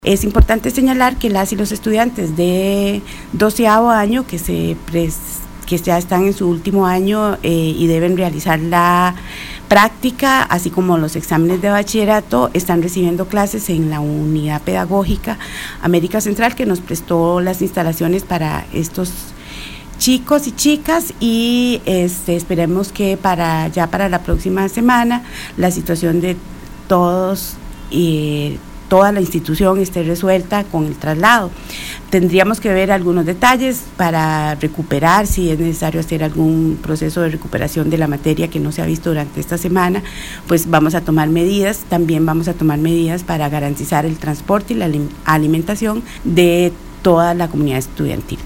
Es importante señalar que las y los estudiantes de 12º año que ya están en su último año y deben realizar la práctica, así como los exámenes de bachillerato, están recibiendo clases en la unidad pedagógica América Central, que nos prestó las instalaciones para estos chicos y chicas, y esperemos que para la próxima semana la situación de todos y toda la institución esté resuelta con el traslado. Tendríamos que ver algunos detalles para recuperar, si es necesario hacer algún proceso de recuperación de la materia que no se ha visto durante esta semana, pues vamos a tomar medidas. También vamos a tomar medidas para garantizar el transporte y la alimentación de toda la comunidad estudiantil.